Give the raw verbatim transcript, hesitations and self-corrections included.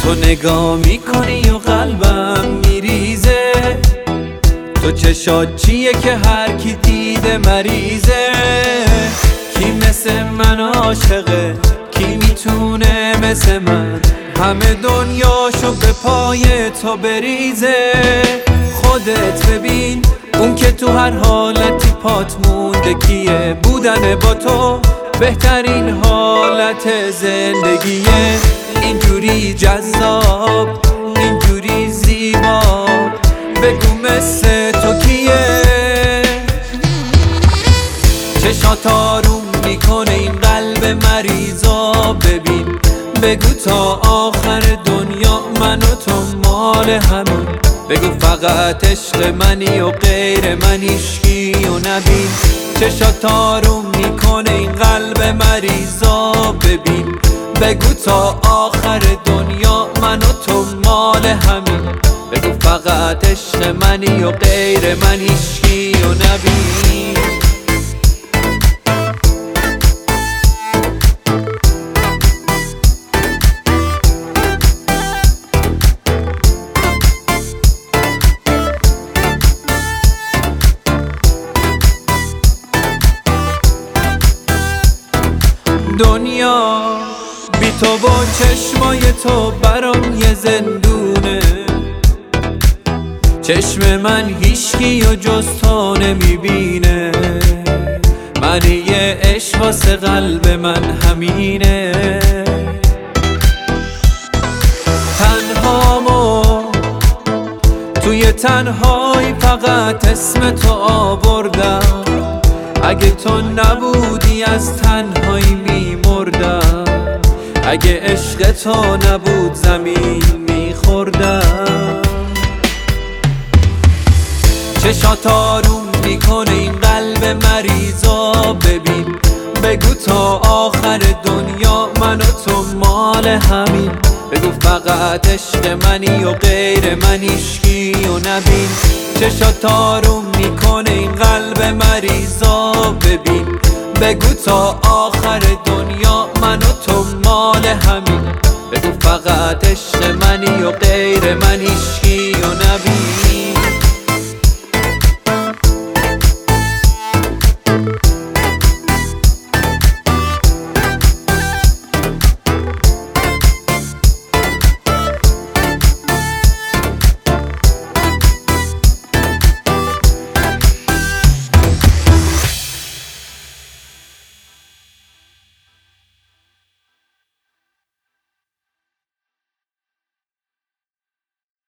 تو نگاه میکنی و قلبم میریزه، تو چشات چیه که هر کی دیده مریضه. کی مثل من عاشقه، کی میتونه مثل من همه دنیاشو به پای تو بریزه. خودت ببین اون که تو هر حالتی پات مونده کیه. بودن با تو بهترین حالت زندگیه. اینجوری جذاب، اینجوری زیبا، بگو مثل تو کیه. چشات آروم میکنه این قلب مریضا. ببین بگو تا آخر دنیا من و تو مال همون. بگو فقط عشق منی و غیر من هیچکی و نبین. چشات آروم میکنه این قلب مریضا. ببین بگو تا آخر دنیا من و تو مال همین. بگو فقط عشق منی و غیر من هیچکی و نبین. دنیا بی تو با چشمای تو برام یه زندونه. چشم من هیچکی و جز تو نمیبینه. من یه عشق واسه قلب من همینه. تنهامو توی تنهایی فقط اسم تو آوردم. اگه تو نبودی از تنهایی میمردم. اگه عشق تو نبود زمین میخوردم. چشات آروم میکنه این قلب مریضا. ببین بگو تا آخر دنیا من و تو مال همین. بگو فقط عشق منی و غیر من هیچکی و نبین. چشات آروم میکنه این قلب مریضا. ببین بگو تا آخر دنیا من و تو مال همین. بگو فقط عشق منی و غیر من هیچکی